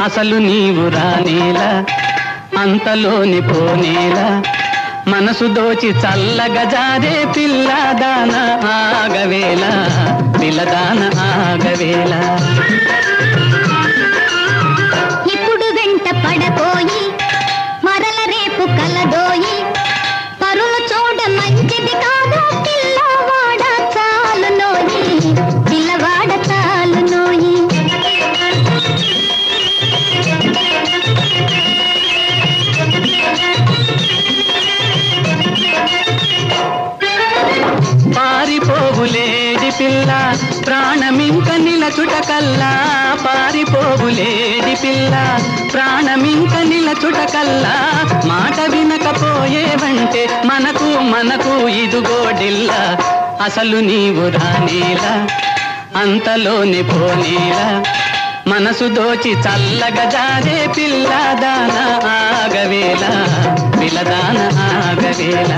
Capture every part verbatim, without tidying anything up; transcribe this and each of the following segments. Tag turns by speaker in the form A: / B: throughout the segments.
A: అసలు నీవు రానేలా అంతలోని పోనేలా మనసు దోచి చల్లగా జారే పిల్లదాన ఆగవేళ పిల్లదాన ఆగవేళ
B: ఇప్పుడు వెంట పడపోయి మరల రేపు కలదోయి పరులు చూడ మంచిది కాదు పిల్లవాడ చాలు నోయి పిల్లవాడ చాలు నోయి
A: పారిపోవులేడి పిల్ల ప్రాణమింక నిలచుట కల్లా పారిపోవులేడి పిల్ల ప్రాణమింక నిలచుట కల్లా మాట వినకపోయేవంటే మనకు మనకు ఇదుగోడిల్లా అసలు నీవు రానేలా అంతలోని పోనేలా మనసు దోచి చల్లగా జారే పిల్లదాన ఆగవేళ పిల్లదాన ఆగవేళ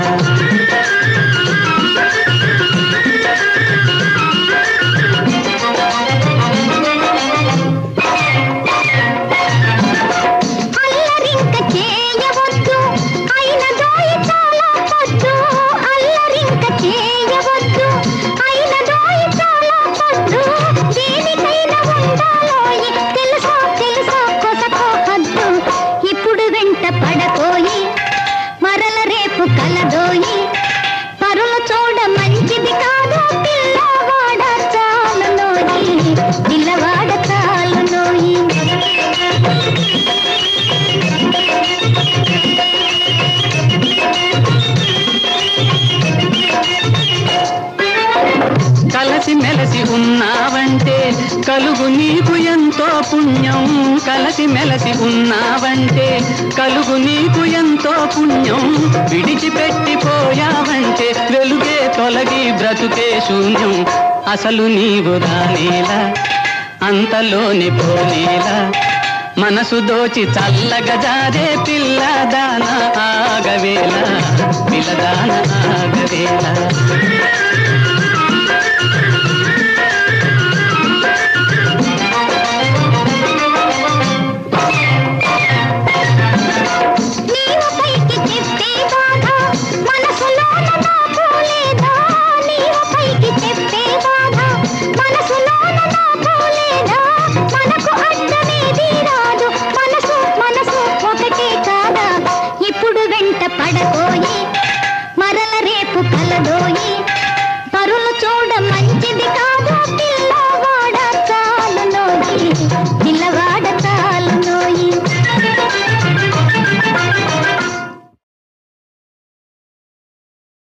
B: పడపోయి మరల రేపు కలదోయి పరులు చూడ మంచిది కాదు పిల్లవాడ చాలు నోయి పిల్లవాడ చాలు నోయి
A: కలసి మెలసి ఉన్నావంటే కలుగు నీకు ఎంతో పుణ్యం కలసి మెలసి ఉన్నావంటే కలుగు నీకు ఎంతో పుణ్యం విడిచిపెట్టిపోయావంటే వెలుగే తొలగి బ్రతుకే శూన్యం అసలు నీవు రానేలా అంతలోని పోనేలా మనసు దోచి చల్లగా జారే పిల్లదాన ఆగవేళ పిల్లదాన ఆగవేళ